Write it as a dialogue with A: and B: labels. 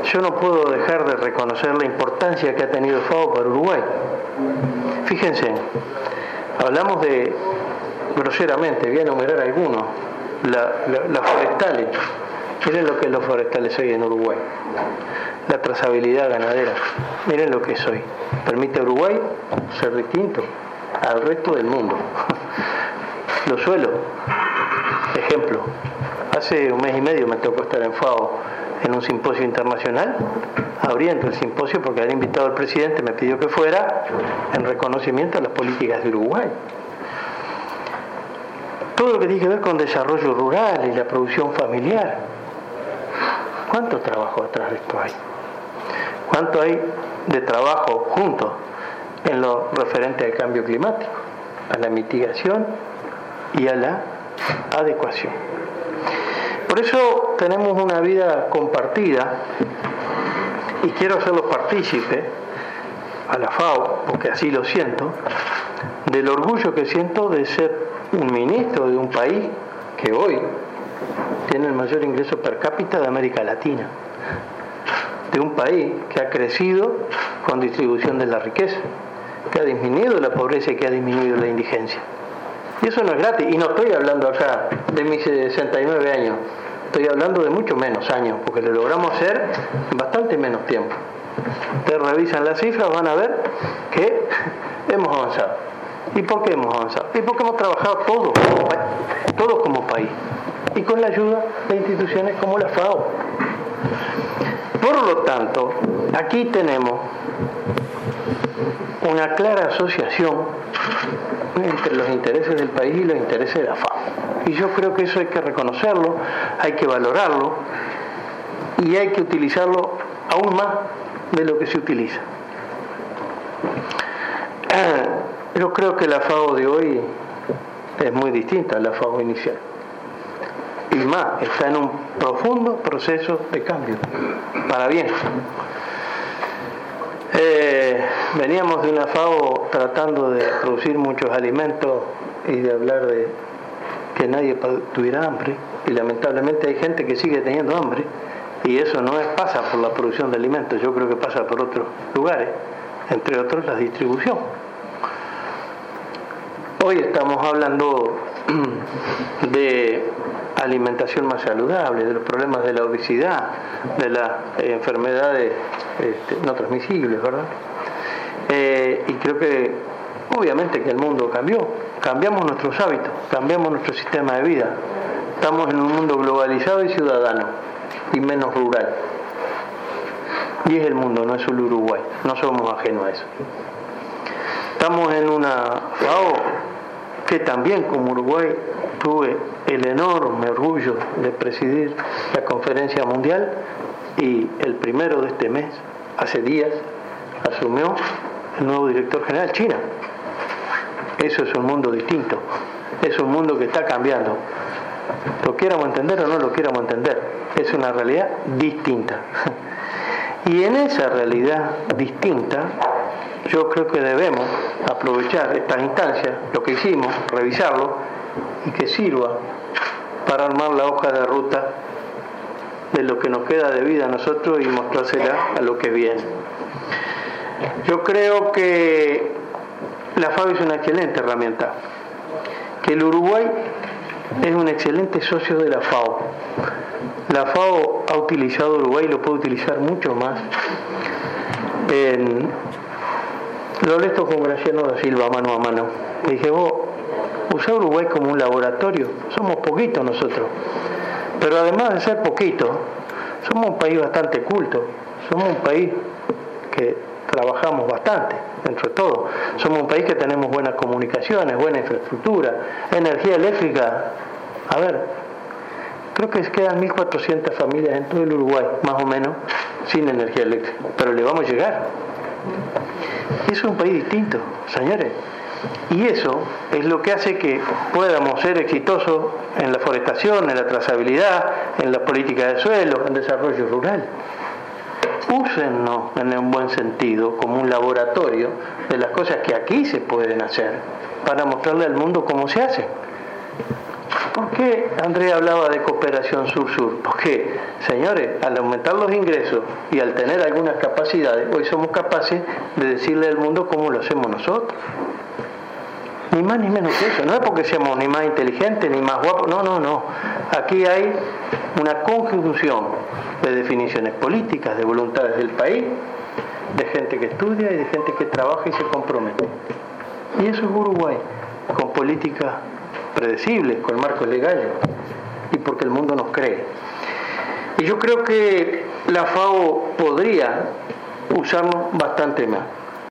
A: yo no puedo dejar de reconocer la importancia que ha tenido FAO para Uruguay. Fíjense, hablamos de, groseramente, voy a enumerar algunos, las forestales. Miren lo que es los forestales hoy en Uruguay. La trazabilidad ganadera. Miren lo que es hoy. Permite a Uruguay ser distinto al resto del mundo. Los suelos. Ejemplo. Hace un mes y medio me tocó estar en FAO en un simposio internacional, abriendo el simposio porque había invitado al presidente, me pidió que fuera en reconocimiento a las políticas de Uruguay. Todo lo que tiene que ver con desarrollo rural y la producción familiar. ¿Cuánto trabajo atrás de esto hay? ¿Cuánto hay de trabajo juntos en lo referente al cambio climático, a la mitigación y a la adecuación? Por eso tenemos una vida compartida y quiero hacerlos partícipes a la FAO, porque así lo siento, del orgullo que siento de ser un ministro de un país que hoy tiene el mayor ingreso per cápita de América Latina, de un país que ha crecido con distribución de la riqueza, que ha disminuido la pobreza y que ha disminuido la indigencia. Y eso no es gratis, y no estoy hablando acá de mis 69 años, estoy hablando de mucho menos años, porque lo logramos hacer en bastante menos tiempo. Ustedes revisan las cifras, van a ver que hemos avanzado. ¿Y por qué hemos avanzado? Y porque hemos trabajado todos como país, y con la ayuda de instituciones como la FAO. Por lo tanto, aquí tenemos una clara asociación entre los intereses del país y los intereses de la FAO. Y yo creo que eso hay que reconocerlo, hay que valorarlo y hay que utilizarlo aún más de lo que se utiliza. Yo creo que la FAO de hoy es muy distinta a la FAO inicial. Y más, está en un profundo proceso de cambio, para bien. Veníamos de una FAO tratando de producir muchos alimentos y de hablar de que nadie tuviera hambre, y lamentablemente hay gente que sigue teniendo hambre, y eso no pasa por la producción de alimentos, yo creo que pasa por otros lugares, entre otros la distribución. Hoy estamos hablando de alimentación más saludable, de los problemas de la obesidad, de las enfermedades no transmisibles, ¿verdad? Y creo que obviamente que el mundo cambió, cambiamos nuestros hábitos, cambiamos nuestro sistema de vida, estamos en un mundo globalizado y ciudadano y menos rural. Y es el mundo, no es solo Uruguay, no somos ajenos a eso. Estamos en una FAO que también como Uruguay tuve el enorme orgullo de presidir la conferencia mundial, y el 1 de este mes, hace días, asumió el nuevo director general, China. Eso es un mundo distinto, es un mundo que está cambiando. Lo quieramos entender o no lo quieramos entender, es una realidad distinta. Y en esa realidad distinta, yo creo que debemos aprovechar estas instancias, lo que hicimos, revisarlo, y que sirva para armar la hoja de ruta de lo que nos queda de vida a nosotros y mostrársela a lo que viene. Yo creo que la FAO es una excelente herramienta, que el Uruguay es un excelente socio de la FAO. La FAO ha utilizado Uruguay y lo puede utilizar mucho más. Lo hablé esto con Graciano da Silva mano a mano. Le dije, vos, usá Uruguay como un laboratorio. Somos poquitos nosotros. Pero además de ser poquitos, somos un país bastante culto. Somos un país que trabajamos bastante, dentro de todo. Somos un país que tenemos buenas comunicaciones, buena infraestructura, energía eléctrica. A ver, creo que quedan 1.400 familias en todo el Uruguay, más o menos, sin energía eléctrica. Pero le vamos a llegar. Es un país distinto, señores. Y eso es lo que hace que podamos ser exitosos en la forestación, en la trazabilidad, en la política de suelo, en el desarrollo rural. Úsennos en un buen sentido como un laboratorio de las cosas que aquí se pueden hacer para mostrarle al mundo cómo se hace. ¿Por qué Andrea hablaba de cooperación sur-sur? Porque, señores, al aumentar los ingresos y al tener algunas capacidades, hoy somos capaces de decirle al mundo cómo lo hacemos nosotros. Ni más ni menos que eso. No es porque seamos ni más inteligentes ni más guapos. No. Aquí hay una conjunción de definiciones políticas, de voluntades del país, de gente que estudia y de gente que trabaja y se compromete. Y eso es Uruguay, con políticas predecibles, con marcos legales y porque el mundo nos cree. Y yo creo que la FAO podría usarnos bastante más.